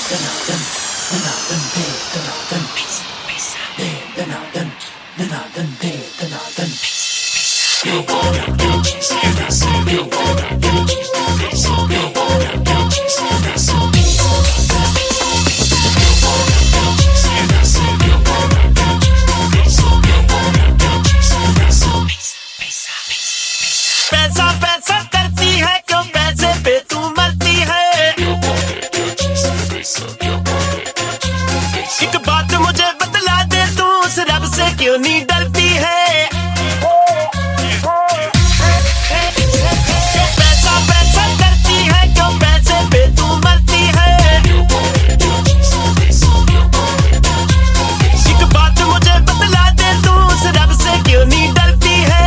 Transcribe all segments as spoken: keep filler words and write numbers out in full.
पैसा पैसा करती है क्यों, पैसे पे तू मरती है। एक बात मुझे बतला दे, तू उस रब से क्यों नहीं डरती है। पैसा पैसा करती है क्यों, पैसे पे तू मरती है। एक बात मुझे बतला दे, तू उस रब से क्यों नहीं डरती है।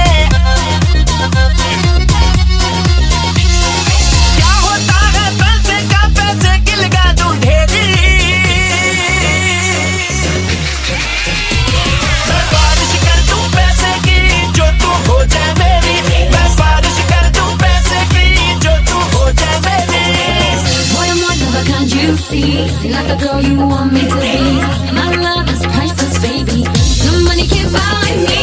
Not the girl you want me to be. My love is priceless, baby. No money can buy me.